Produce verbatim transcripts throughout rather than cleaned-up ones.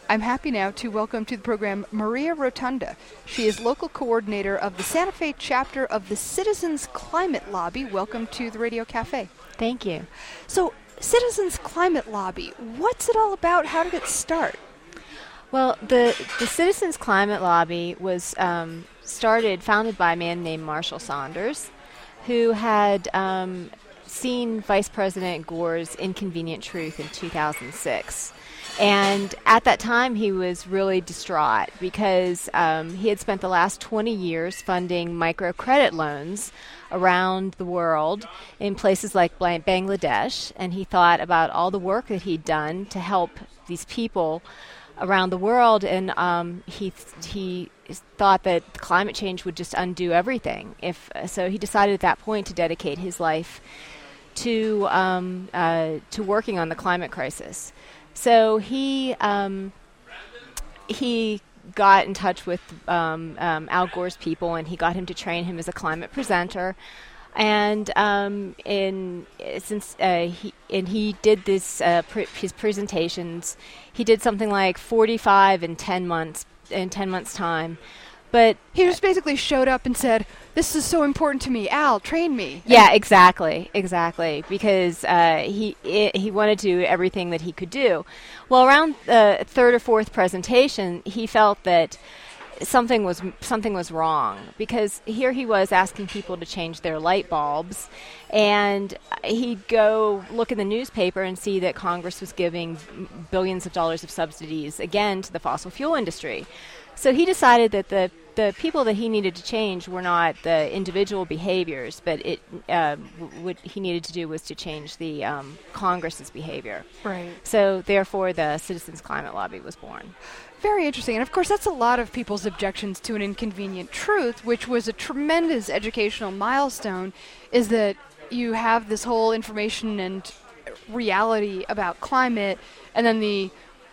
I'm happy now to welcome to the program Maria Rotunda. She is local coordinator of the Santa Fe chapter of the Citizens Climate Lobby. Welcome to the Radio Cafe. Thank you. So, Citizens Climate Lobby, what's it all about? How did it start? Well, the, the Citizens Climate Lobby was um, started, founded by a man named Marshall Saunders, who had um, seen Vice President Gore's Inconvenient Truth in two thousand six. And at that time, he was really distraught because um, he had spent the last twenty years funding microcredit loans around the world in places like Bangladesh. And he thought about all the work that he'd done to help these people around the world. And um, he he thought that climate change would just undo everything. If so, he decided at that point to dedicate his life to um, uh, to working on the climate crisis. So he um, he got in touch with um, um, Al Gore's people, and he got him to train him as a climate presenter. And um, in since uh, he and he did this uh, pr- his presentations, he did something like forty-five in ten months in ten months time. But he just basically showed up and said, "This is so important to me, Al, train me." Yeah, exactly, exactly, because uh, he I, he wanted to do everything that he could do. Well, around the third or fourth presentation, he felt that something was something was wrong, because here he was asking people to change their light bulbs, and he'd go look in the newspaper and see that Congress was giving billions of dollars of subsidies again to the fossil fuel industry. So he decided that the the people that he needed to change were not the individual behaviors, but it uh, w- what he needed to do was to change the um, Congress's behavior. Right. So therefore, the Citizens Climate Lobby was born. Very interesting. And of course, that's a lot of people's objections to An Inconvenient Truth, which was a tremendous educational milestone, is that you have this whole information and reality about climate, and then the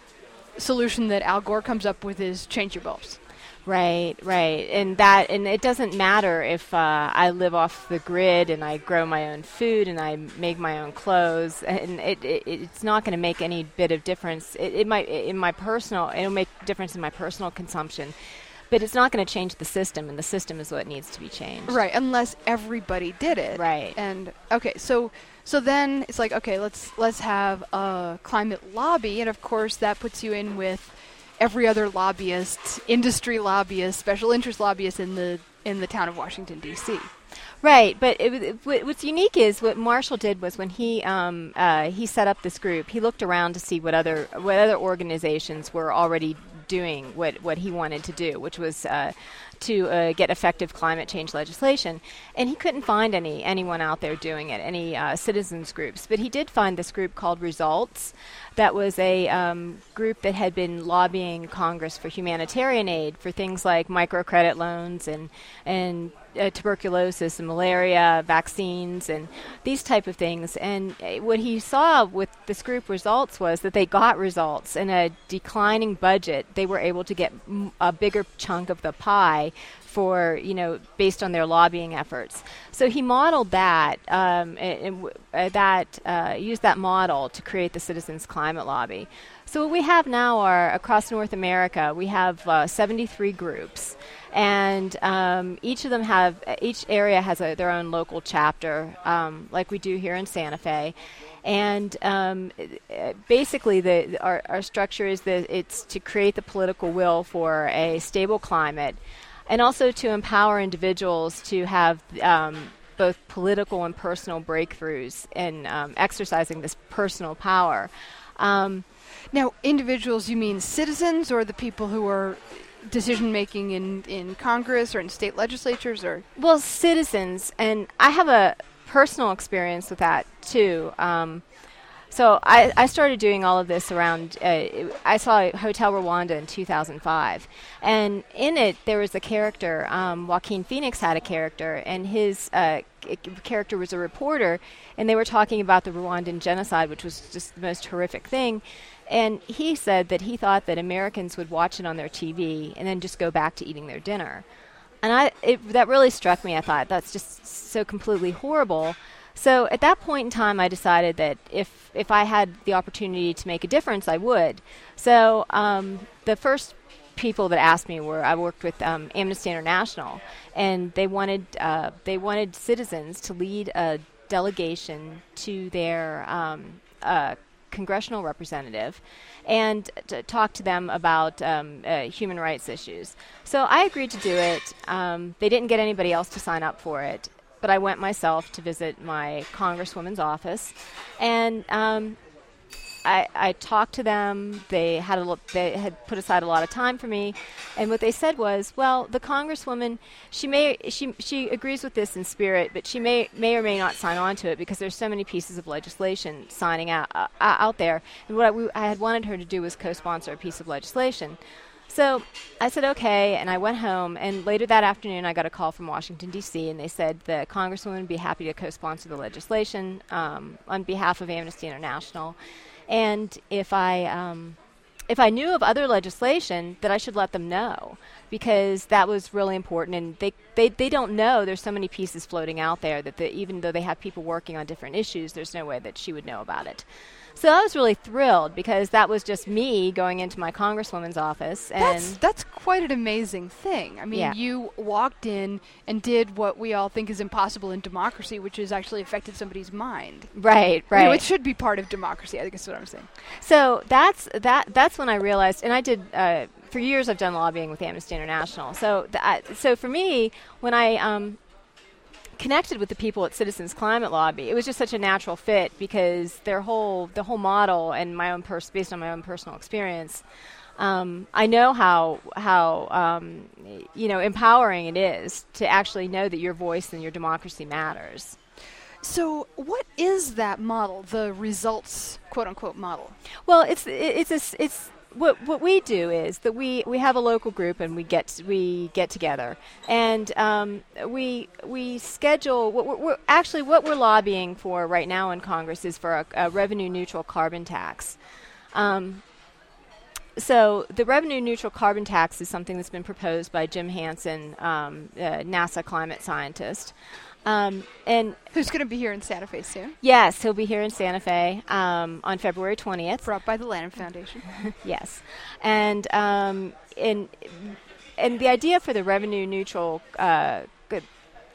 solution that Al Gore comes up with is change your bulbs. Right, right, and that, and it doesn't matter if uh, I live off the grid and I grow my own food and I make my own clothes, and it, it it's not going to make any bit of difference. It, it might in my personal, it'll make difference in my personal consumption, but it's not going to change the system, and the system is what needs to be changed. Right, unless everybody did it. Right. And okay, so so then it's like, okay, let's let's have a climate lobby, and of course that puts you in with every other lobbyist, industry lobbyist, special interest lobbyist in the in the town of Washington, D C. Right, but it, it, what's unique is what Marshall did was when he um, uh, he set up this group, he looked around to see what other what other organizations were already doing what, what he wanted to do, which was uh, to uh, get effective climate change legislation. And he couldn't find any anyone out there doing it, any uh, citizens groups. But he did find this group called Results. That was a um, group that had been lobbying Congress for humanitarian aid for things like microcredit loans and and uh, tuberculosis and malaria vaccines and these type of things. And uh, what he saw with this group Results was that they got results. In a declining budget, they were able to get m- a bigger chunk of the pie for, you know, based on their lobbying efforts. So he modeled that, um, and, and w- uh, that uh, used that model to create the Citizens Climate Lobby. So what we have now are, across North America, we have uh, seventy-three groups, and um, each of them have, each area has a, their own local chapter, um, like we do here in Santa Fe. And um, basically, the our, our structure is that it's to create the political will for a stable climate, and also to empower individuals to have um, both political and personal breakthroughs in um, exercising this personal power. Um, now, individuals, you mean citizens, or the people who are decision-making in, in Congress or in state legislatures? Or well, citizens, and I have a personal experience with that, too. Um, So I, I started doing all of this around, uh, I saw Hotel Rwanda in two thousand five. And in it, there was a character, um, Joaquin Phoenix had a character, and his uh, c- character was a reporter, and they were talking about the Rwandan genocide, which was just the most horrific thing. And he said that he thought that Americans would watch it on their T V and then just go back to eating their dinner. And I it, that really struck me. I thought, that's just so completely horrible. So at that point in time, I decided that if if I had the opportunity to make a difference, I would. So um, the first people that asked me were I worked with um, Amnesty International, and they wanted uh, they wanted citizens to lead a delegation to their um, uh, congressional representative and to talk to them about um, uh, human rights issues. So I agreed to do it. Um, they didn't get anybody else to sign up for it, but I went myself to visit my congresswoman's office, and um, I, I talked to them. They had a lo- they had put aside a lot of time for me, and what they said was, "Well, the congresswoman, she may she she agrees with this in spirit, but she may may or may not sign on to it because there's so many pieces of legislation signing out uh, out there." And what I, we, I had wanted her to do was co-sponsor a piece of legislation. So I said okay, and I went home. And later that afternoon, I got a call from Washington D C, and they said the congresswoman would be happy to co-sponsor the legislation um, on behalf of Amnesty International. And if I um, if I knew of other legislation, that I should let them know, because that was really important. And they, they, they don't know there's so many pieces floating out there that the, even though they have people working on different issues, there's no way that she would know about it. So I was really thrilled, because that was just me going into my congresswoman's office. And That's that's quite an amazing thing. I mean, Yeah. you walked in and did what we all think is impossible in democracy, which is actually affected somebody's mind. right, You know, right. it should be part of democracy, I think is what I'm saying. So that's that. That's when I realized, and I did uh, for years. I've done lobbying with Amnesty International. So, th- I, so for me, when I um, connected with the people at Citizens Climate Lobby, it was just such a natural fit, because their whole the whole model, and my own pers- based on my own personal experience, um, I know how how um, you know empowering it is to actually know that your voice and your democracy matters. So what is that model, the results, quote-unquote, model? Well, it's it's a s it's what what we do is that we, we have a local group, and we get we get together, and um, we we schedule. What we're, we're actually what we're lobbying for right now in Congress is for a, a revenue neutral carbon tax. Um, so the revenue neutral carbon tax is something that's been proposed by Jim Hansen, um, uh, NASA climate scientist. Um, and Who's going to be here in Santa Fe soon? yes, he'll be here in Santa Fe um, on February twentieth. Brought by the Lanham Foundation. Yes, and um, and and the idea for the revenue neutral, uh, good.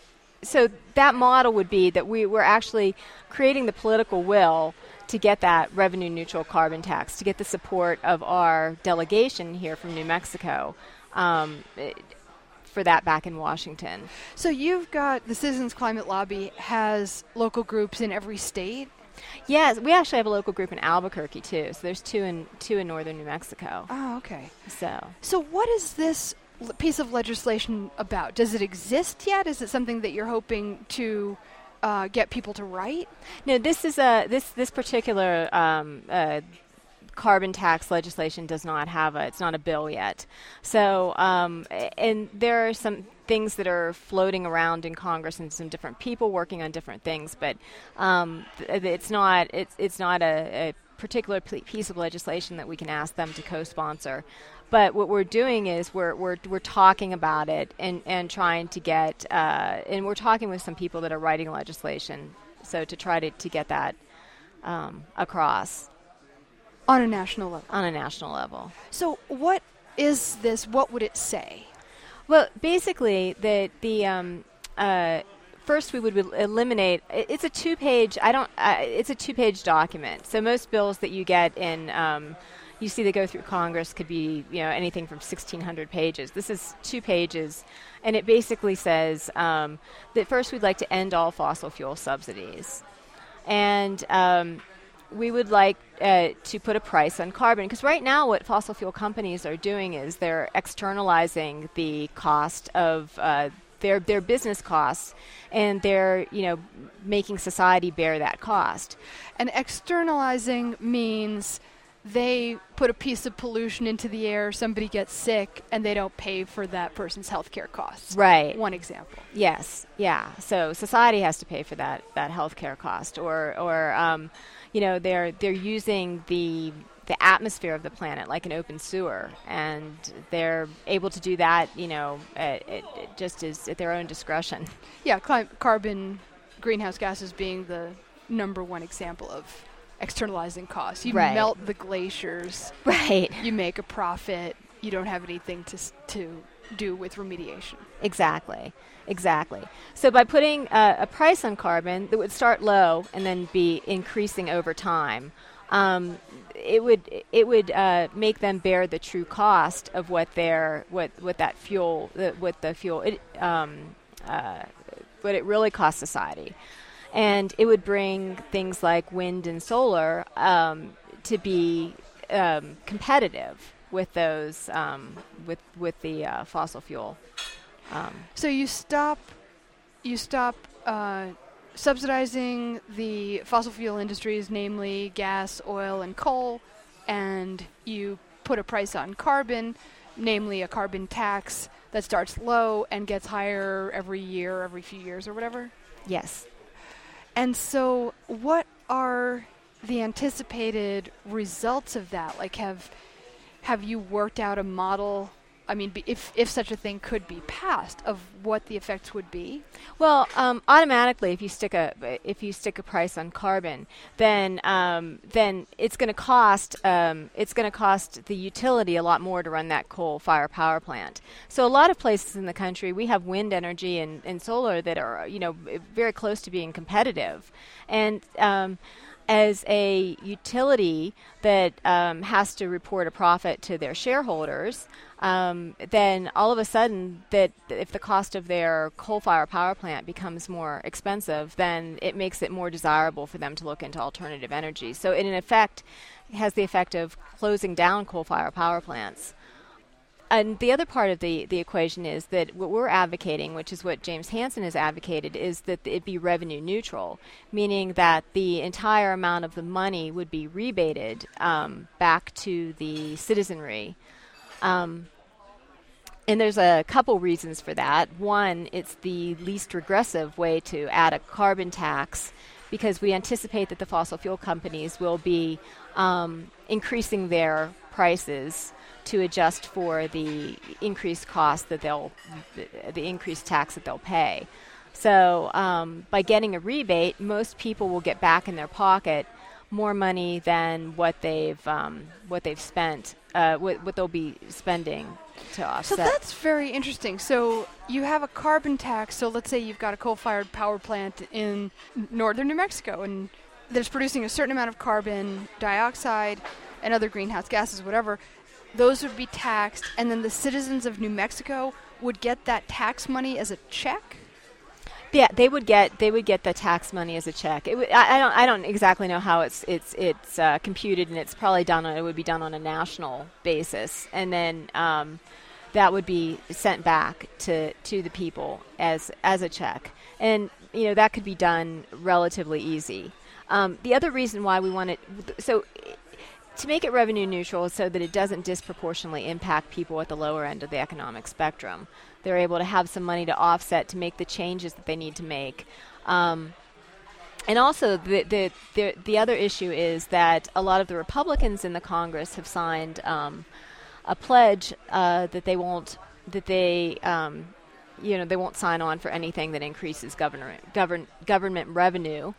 So that model would be that we we're actually creating the political will to get that revenue neutral carbon tax, to get the support of our delegation here from New Mexico. Um, it, for that back in Washington. So you've got the Citizens Climate Lobby has local groups in every state? Yes, we actually have a local group in Albuquerque too. So there's two in two in northern New Mexico. Oh, okay. So So what is this l- piece of legislation about? Does it exist yet? Is it something that you're hoping to uh, get people to write? no, this is a this this particular um, uh, carbon tax legislation does not have a, it's not a bill yet. So, um, a- and there are some things that are floating around in Congress, and some different people working on different things, but um, th- it's not, it's, it's not a, a particular p- piece of legislation that we can ask them to co-sponsor. But what we're doing is we're, we're, we're talking about it, and, and trying to get, uh, and we're talking with some people that are writing legislation, so to try to, to get that um, across. On a national level. On a national level. So what is this? What would it say? Well, basically, the the um, uh, first we would el- eliminate. i- It's a two-page. I don't. Uh, it's a two-page document. So most bills that you get in, um, you see, they go through Congress could be you know anything from sixteen hundred pages. This is two pages, and it basically says um, that first we'd like to end all fossil fuel subsidies, and um, we would like uh, to put a price on carbon, because right now what fossil fuel companies are doing is they're externalizing the cost of uh, their their business costs, and they're you know making society bear that cost. And externalizing means they put a piece of pollution into the air, somebody gets sick, and they don't pay for that person's health care costs. Right. One example. Yes. Yeah. So society has to pay for that that healthcare cost, or or um, you know they're they're using the the atmosphere of the planet like an open sewer, and they're able to do that you know it, it, it just is at their own discretion. Yeah, cli- carbon greenhouse gases being the number one example of externalizing costs. You Right. melt the glaciers. Right. You make a profit. You don't have anything to s- to do with remediation. Exactly. Exactly. So by putting uh, a price on carbon that would start low and then be increasing over time, um, it would it would uh, make them bear the true cost of what their what what that fuel uh, what the fuel it, um, uh, what it really costs society, and it would bring things like wind and solar um, to be um, competitive with those um, with with the uh, fossil fuel. Um, So you stop, you stop uh, subsidizing the fossil fuel industries, namely gas, oil, and coal, and you put a price on carbon, namely a carbon tax that starts low and gets higher every year, every few years, or whatever. yes. And so, what are the anticipated results of that? Like, have have you worked out a model? I mean, be- if if such a thing could be passed, of what the effects would be? Well, um, automatically, if you stick a if you stick a price on carbon, then um, then it's going to cost um, it's going to cost the utility a lot more to run that coal-fired power plant. So a lot of places in the country, we have wind energy and, and solar that are you know very close to being competitive, and um, as a utility that um, has to report a profit to their shareholders, um, then all of a sudden, that if the cost of their coal-fired power plant becomes more expensive, then it makes it more desirable for them to look into alternative energy. So it, in effect, has the effect of closing down coal-fired power plants. And the other part of the, the equation is that what we're advocating, which is what James Hansen has advocated, is that it be revenue neutral, meaning that the entire amount of the money would be rebated um, back to the citizenry. Um, and there's a couple reasons for that. One, it's the least regressive way to add a carbon tax, because we anticipate that the fossil fuel companies will be um, increasing their prices to adjust for the increased cost that they'll, the, the increased tax that they'll pay. So um, by getting a rebate, most people will get back in their pocket more money than what they've um, what they've spent, uh, what, what they'll be spending to offset. So that's very interesting. So you have a carbon tax. So let's say you've got a coal-fired power plant in northern New Mexico, and that's producing a certain amount of carbon dioxide and other greenhouse gases, whatever. Those would be taxed, and then the citizens of New Mexico would get that tax money as a check? Yeah, they would get they would get the tax money as a check. It w- I, I don't I don't exactly know how it's it's it's uh, computed, and it's probably done on it would be done on a national basis, and then um, that would be sent back to, to the people as as a check, and you know that could be done relatively easy. Um, the other reason why we want it so. To make it revenue neutral so that it doesn't disproportionately impact people at the lower end of the economic spectrum. They're able to have some money to offset to make the changes that they need to make. Um, and also, the, the, the, the other issue is that a lot of the Republicans in the Congress have signed um, a pledge uh, that they won't, that they, um, you know, they won't sign on for anything that increases government govern, government revenue.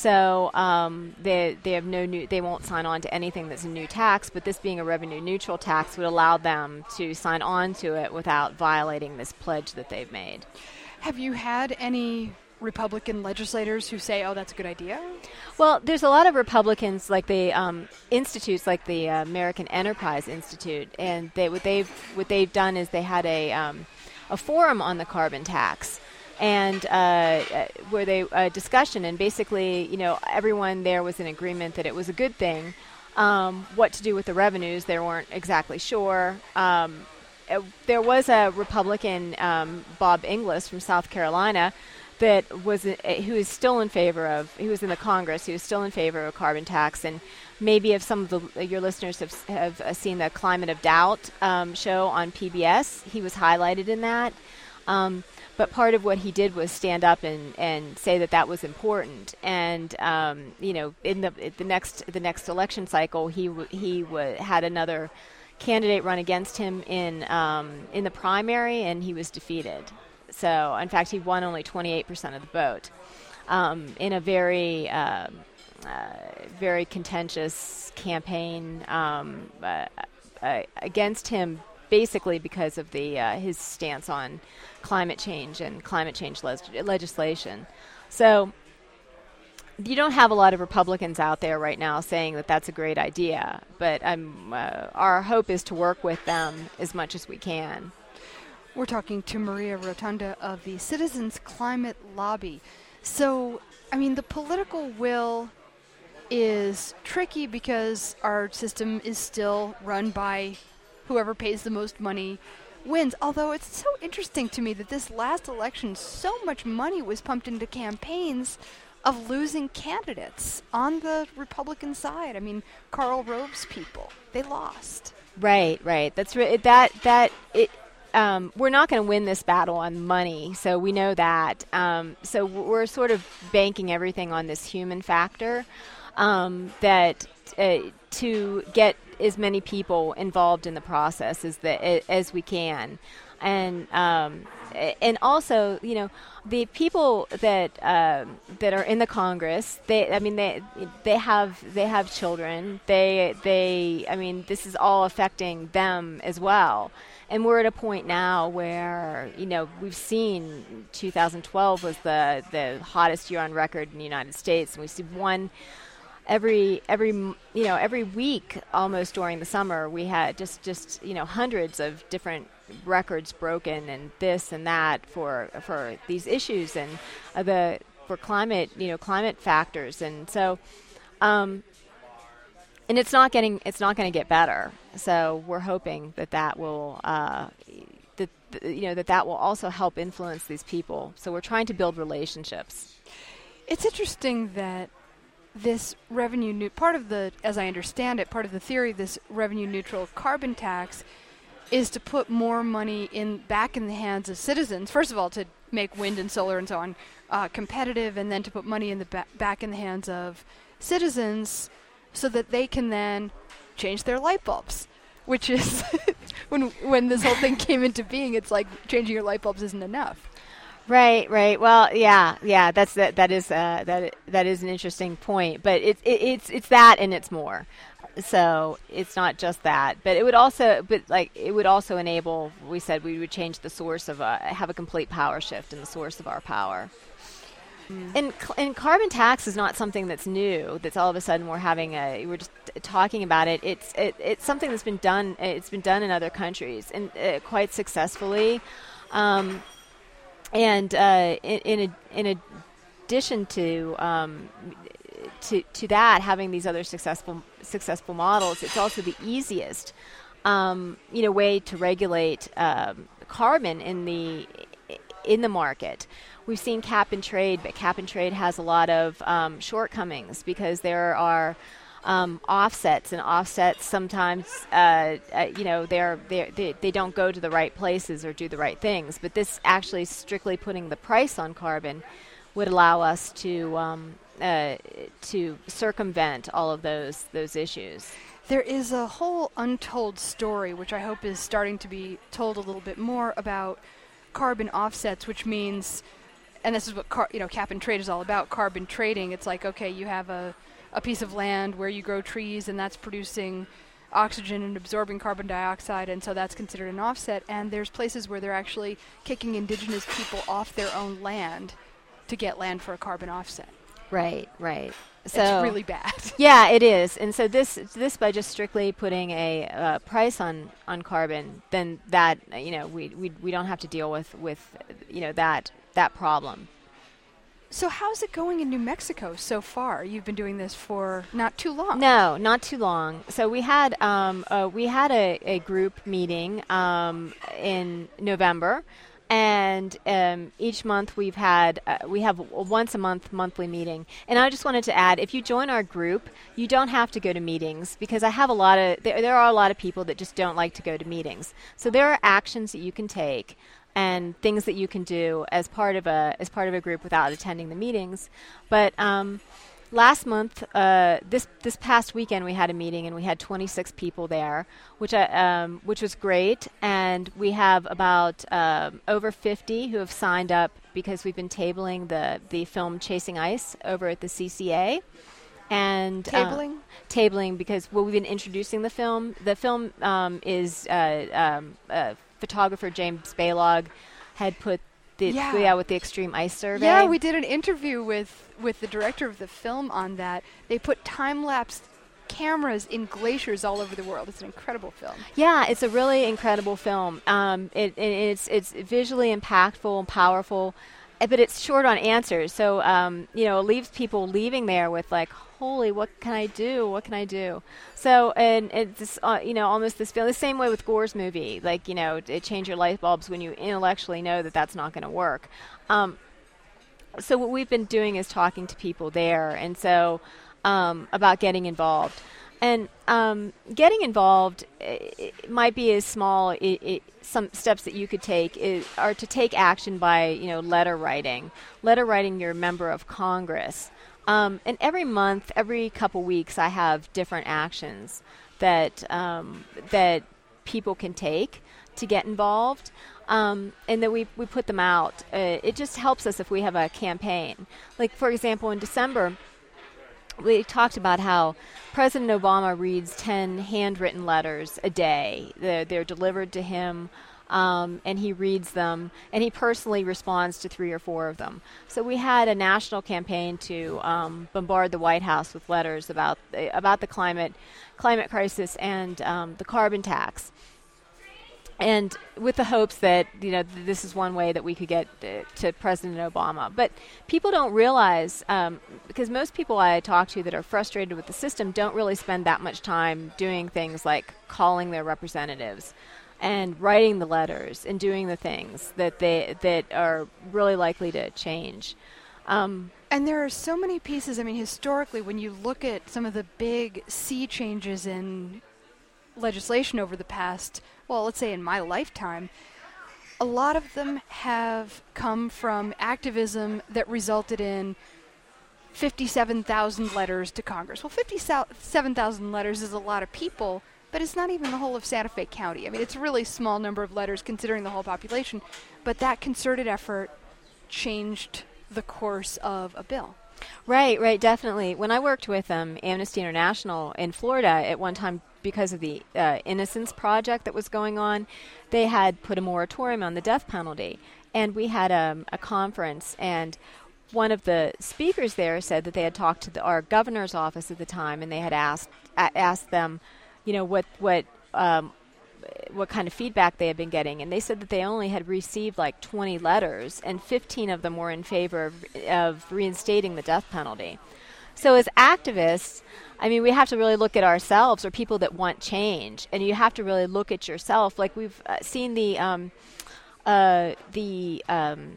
So um, they they have no new. They won't sign on to anything that's a new tax. But this being a revenue neutral tax would allow them to sign on to it without violating this pledge that they've made. Have you had any Republican legislators who say, "Oh, that's a good idea"? Well, there's a lot of Republicans, like the um, institutes, like the uh, American Enterprise Institute, and they what they've what they've done is they had a um, a forum on the carbon tax, and uh, where they a discussion, and basically, you know, everyone there was in agreement that it was a good thing. Um, what to do with the revenues, they weren't exactly sure. Um, uh, there was a Republican, um, Bob Inglis from South Carolina, that was uh, who is still in favor of. He was in the Congress. He was still in favor of a carbon tax, and maybe if some of the, uh, your listeners have have uh, seen the Climate of Doubt um, show on P B S, he was highlighted in that. Um, but part of what he did was stand up and, and say that that was important. And um, you know, in the the next the next election cycle, he w- he w- had another candidate run against him in um, in the primary, and he was defeated. So, in fact, he won only twenty-eight percent of the vote. um, in a very uh, uh, very contentious campaign um, uh, uh, against him, basically because of the uh, his stance on climate change and climate change les- legislation. So you don't have a lot of Republicans out there right now saying that that's a great idea, but um, uh, our hope is to work with them as much as we can. We're talking to Maria Rotunda of the Citizens Climate Lobby. So, I mean, the political will is tricky because our system is still run by whoever pays the most money wins. Although it's so interesting to me that this last election, so much money was pumped into campaigns of losing candidates on the Republican side. I mean, Karl Rove's people, they lost. Right, right. That's re- that that it. Um, we're not going to win this battle on money, so we know that. Um, so we're sort of banking everything on this human factor um, that uh, to get as many people involved in the process as the, as we can, and um, and also, you know, the people that uh, that are in the Congress, they, I mean, they they have they have children. They they, I mean, this is all affecting them as well. And we're at a point now where, you know, we've seen two thousand twelve was the the hottest year on record in the United States, and we see one every every you know every week almost during the summer. We had just just you know hundreds of different records broken, and this and that for for these issues and uh, the for climate you know climate factors, and so um, and it's not getting it's not going to get better. So we're hoping that that will uh, that you know that that will also help influence these people. So we're trying to build relationships. It's interesting that this revenue new part of the, as I understand it, part of the theory of this revenue neutral carbon tax is to put more money in back in the hands of citizens. First of all, to make wind and solar and so on uh, competitive, and then to put money in the ba- back in the hands of citizens so that they can then change their light bulbs, which is when when this whole thing came into being, it's like changing your light bulbs isn't enough. Right, right. Well, yeah, yeah. That's that. That is uh, that. That is an interesting point. But it's it, it's it's that, and it's more. So it's not just that, but it would also, but like it would also enable. We said we would change the source of uh, have a complete power shift in the source of our power. Mm. And and carbon tax is not something that's new. That's all of a sudden we're having a. We're just talking about it. It's it, it's something that's been done. It's been done in other countries and uh, quite successfully. Um, And uh, in in, a, in addition to um, to to that, having these other successful successful models, it's also the easiest um, you know way to regulate um, carbon in the in the market. We've seen cap and trade, but cap and trade has a lot of um, shortcomings because there are Um, offsets and offsets sometimes uh, uh, you know they're, they're, they they don't go to the right places or do the right things, but this actually strictly putting the price on carbon would allow us to um, uh, to circumvent all of those those issues. There is a whole untold story which I hope is starting to be told a little bit more about carbon offsets, which means, and this is what car, you know cap and trade is all about, carbon trading. It's like, okay, you have a a piece of land where you grow trees and that's producing oxygen and absorbing carbon dioxide, and so that's considered an offset. And there's places where they're actually kicking indigenous people off their own land to get land for a carbon offset. Right, right. So it's really bad. Yeah, it is. And so this this by just strictly putting a uh, price on, on carbon, then that you know we we we don't have to deal with with you know that that problem. So how's it going in New Mexico so far? You've been doing this for not too long. No, not too long. So we had um, uh, we had a, a group meeting um, in November, and um, each month we've had uh, we have a once a month monthly meeting. And I just wanted to add, if you join our group, you don't have to go to meetings, because I have a lot of there, there are a lot of people that just don't like to go to meetings. So there are actions that you can take and things that you can do as part of a as part of a group without attending the meetings. But um, last month, uh, this this past weekend, we had a meeting and we had twenty-six people there, which I, um, which was great. And we have about um, over fifty who have signed up because we've been tabling the the film Chasing Ice over at the C C A. And tabling, uh, tabling because well, we've been introducing the film. The film um, is uh, um, uh, photographer James Baylog had put the yeah. yeah with the Extreme Ice Survey. Yeah, we did an interview with with the director of the film on that. They put time lapse cameras in glaciers all over the world. It's an incredible film. Yeah, it's a really incredible film. Um, it, it it's it's visually impactful and powerful. But it's short on answers, so um, you know, it leaves people leaving there with like, "Holy, what can I do? What can I do?" So, and it's uh, you know, almost this feeling. The same way with Gore's movie, like you know, it changed your light bulbs when you intellectually know that that's not going to work. Um, so what we've been doing is talking to people there, and so um, about getting involved. And um, getting involved it, it might be as small. It, it, some steps that you could take is, are to take action by, you know, letter writing, letter writing your member of Congress. Um, and every month, every couple weeks, I have different actions that um, that people can take to get involved. Um, and then we we put them out. Uh, it just helps us if we have a campaign. Like, for example, in December, we talked about how President Obama reads ten handwritten letters a day. They're, they're delivered to him, um, and he reads them, and he personally responds to three or four of them. So we had a national campaign to um, bombard the White House with letters about the, about the climate climate crisis and um, the carbon tax. And with the hopes that, you know, th- this is one way that we could get uh, to President Obama. But people don't realize, um, because most people I talk to that are frustrated with the system don't really spend that much time doing things like calling their representatives and writing the letters and doing the things that they that are really likely to change. Um, and there are so many pieces. I mean, historically, when you look at some of the big sea changes in legislation over the past, well, let's say in my lifetime, a lot of them have come from activism that resulted in fifty-seven thousand letters to Congress. Well, fifty-seven thousand letters is a lot of people, but it's not even the whole of Santa Fe County. I mean, it's a really small number of letters considering the whole population, but that concerted effort changed the course of a bill. Right, right, definitely. When I worked with um, Amnesty International in Florida at one time, because of the uh, Innocence Project that was going on, they had put a moratorium on the death penalty. And we had um, a conference, and one of the speakers there said that they had talked to the, our governor's office at the time, and they had asked a- asked them, you know, what what um, what kind of feedback they had been getting. And they said that they only had received like twenty letters, and fifteen of them were in favor of, of reinstating the death penalty. So as activists, I mean, we have to really look at ourselves, or people that want change, and you have to really look at yourself. Like we've uh, seen the um, uh, the um,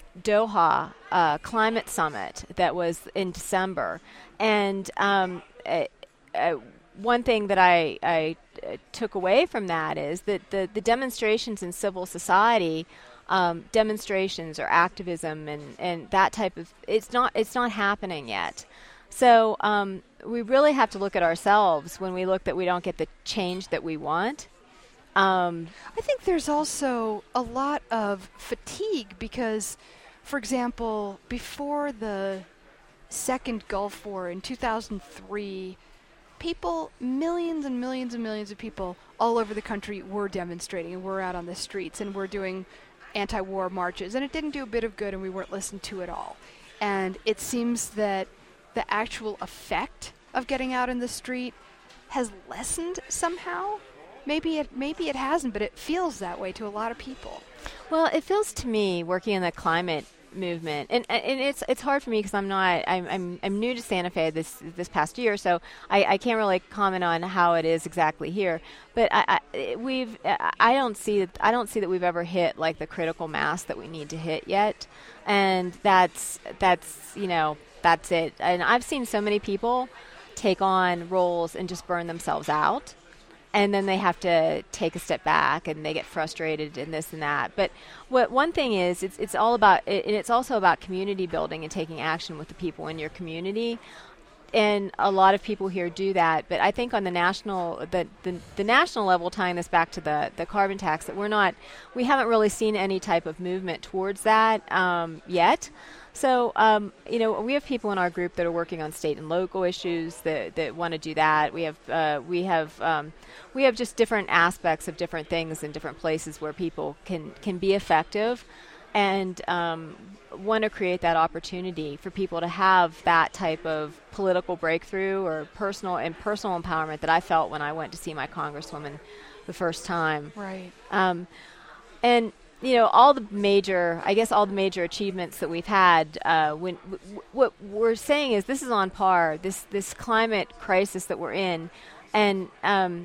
Doha uh, climate summit that was in December, and um, uh, uh, one thing that I, I uh, took away from that is that the, the demonstrations in civil society, um, demonstrations or activism and, and that type of, it's not it's not happening yet. So um, we really have to look at ourselves when we look that we don't get the change that we want. Um, I think there's also a lot of fatigue because, for example, before the second Gulf War in two thousand three, people, millions and millions and millions of people all over the country were demonstrating and were out on the streets and were doing anti-war marches. And it didn't do a bit of good, and we weren't listened to at all. And it seems that the actual effect of getting out in the street has lessened somehow. Maybe it maybe it hasn't, but it feels that way to a lot of people. Well, it feels to me, working in the climate movement, and and it's it's hard for me because I'm not I'm I'm I'm new to Santa Fe this this past year, so I, I can't really comment on how it is exactly here. But I, I we've I don't see I don't see that we've ever hit like the critical mass that we need to hit yet, and that's that's you know that's it. And I've seen so many people take on roles and just burn themselves out. And then they have to take a step back, and they get frustrated and this and that. But what one thing is, it's it's all about, it, and it's also about community building and taking action with the people in your community. and a lot of people here do that. But I think on the national, the, the the national level, tying this back to the the carbon tax, that we're not, we haven't really seen any type of movement towards that um, yet. So, um, you know, we have people in our group that are working on state and local issues that, that want to do that. We have uh, we have um, we have just different aspects of different things in different places where people can can be effective, and um, want to create that opportunity for people to have that type of political breakthrough or personal and personal empowerment that I felt when I went to see my congresswoman the first time. Right. Um, and you know, all the major, I guess all the major achievements that we've had, uh, when w- w- what we're saying is this is on par, this this climate crisis that we're in, and um,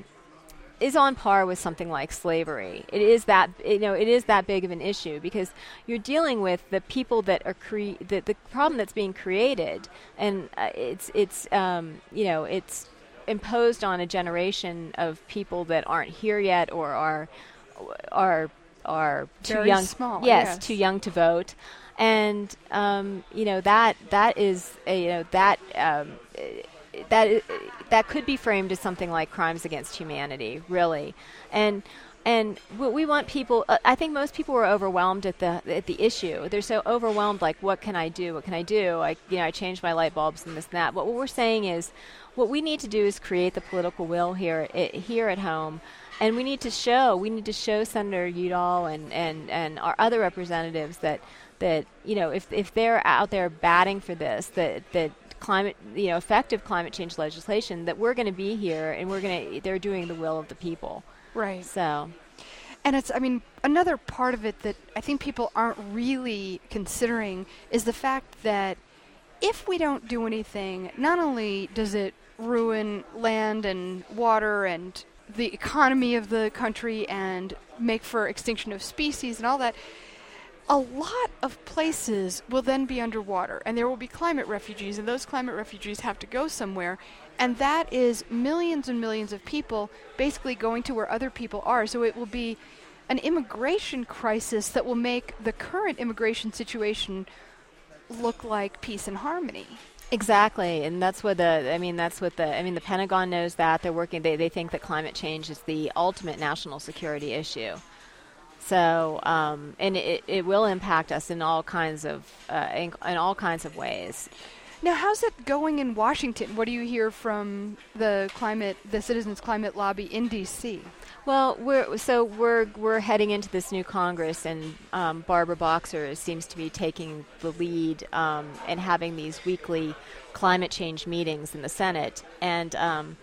is on par with something like slavery. It is that, you know, it is that big of an issue, because you're dealing with the people that are cre- the, the problem that's being created, and uh, it's it's um, you know, it's imposed on a generation of people that aren't here yet or are are are too Very young. small, yes, yes. too young to vote, and um, you know that that is a, you know that um, that i- that could be framed as something like crimes against humanity, really, and. And what we want people, uh, I think most people are overwhelmed at the at the issue. They're so overwhelmed, like, what can I do? What can I do? I, you know, I changed my light bulbs and this and that. But what we're saying is, what we need to do is create the political will here i here at home, and we need to show, we need to show Senator Udall and, and, and our other representatives that that you know, if if they're out there batting for this, that that climate, you know, effective climate change legislation, that we're going to be here and we're going to, they're doing the will of the people. Right. So, And it's, I mean, another part of it that I think people aren't really considering is the fact that if we don't do anything, not only does it ruin land and water and the economy of the country and make for extinction of species and all that, a lot of places will then be underwater, and there will be climate refugees, and those climate refugees have to go somewhere, and that is millions and millions of people basically going to where other people are. So it will be an immigration crisis that will make the current immigration situation look like peace and harmony. exactly, and that's what the, I mean, that's what the, I mean, the Pentagon knows that. They're working, they, they think that climate change is the ultimate national security issue. So, um, and it, it will impact us in all kinds of, uh, in, in all kinds of ways. Now, how's it going in Washington? What do you hear from the climate, the Citizens Climate Lobby in D C? Well, we're so we're we're heading into this new Congress, and um, Barbara Boxer seems to be taking the lead um, and having these weekly climate change meetings in the Senate. And um,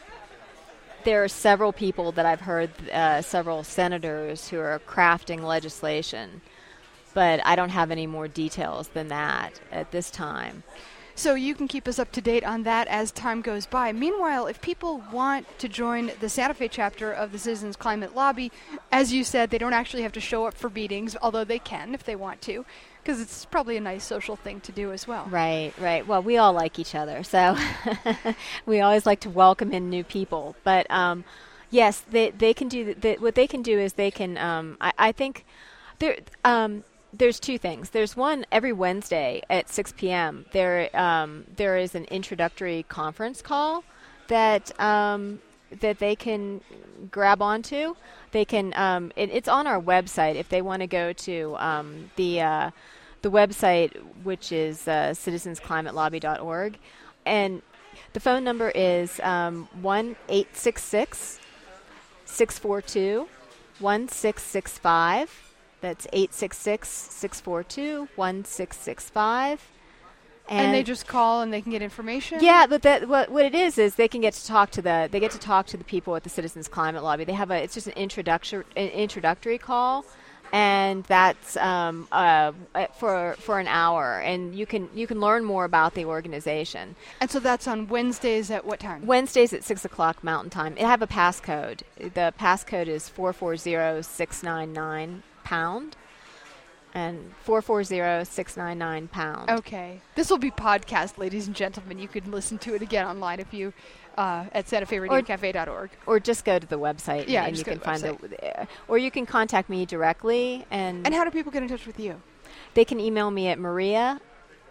there are several people that I've heard, uh, several senators who are crafting legislation, but I don't have any more details than that at this time. So you can keep us up to date on that as time goes by. Meanwhile, if people want to join the Santa Fe chapter of the Citizens Climate Lobby, as you said, they don't actually have to show up for meetings, although they can if they want to, because it's probably a nice social thing to do as well. Right, right. Well, we all like each other, so we always like to welcome in new people. But um, yes, they they can do the, what they can do is they can. Um, I, I think there. Um, There's two things. There's one, every Wednesday at six p.m. there um, there is an introductory conference call that um, that they can grab onto. They can. Um, it, it's on our website if they want to go to um, the uh, the website, which is uh, citizens climate lobby dot org, and the phone number is um, one eight six six, six four two, one six six five. That's eight six six, six four two, one six six five. And, And they just call and they can get information? yeah, but that, what what it is is they can get to talk to the they get to talk to the people at the Citizens Climate Lobby. They have a it's just an introductory an introductory call, and that's um, uh, for for an hour, and you can you can learn more about the organization. And so that's on Wednesdays at what time? Wednesdays at six o'clock Mountain Time. It have a passcode. The passcode is four four zero six nine nine pound, and four four zero six nine nine pound. Okay. This will be podcast, ladies and gentlemen. You can listen to it again online if you uh, at santa fe radio cafe dot org. Or just go to the website, Yeah, and just you go can to the find the. Uh, or you can contact me directly, and And how do people get in touch with you? they can email me at Maria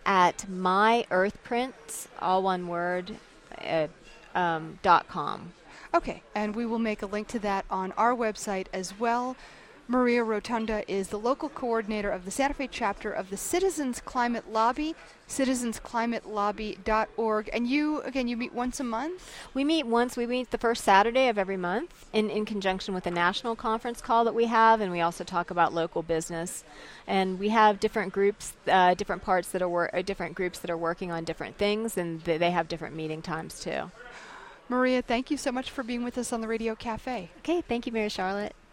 at myearthprints, all one word, uh, um, dot com. Okay, and we will make a link to that on our website as well. Maria Rotunda is the local coordinator of the Santa Fe chapter of the Citizens Climate Lobby, citizens climate lobby dot org. And you, again, you meet once a month? We meet once. We meet the first Saturday of every month in, in conjunction with a national conference call that we have, and we also talk about local business. And we have different groups, uh, different parts that are wor- uh, different groups that are working on different things, and th- they have different meeting times too. Maria, thank you so much for being with us on the Radio Cafe. Okay, thank you, Mary Charlotte.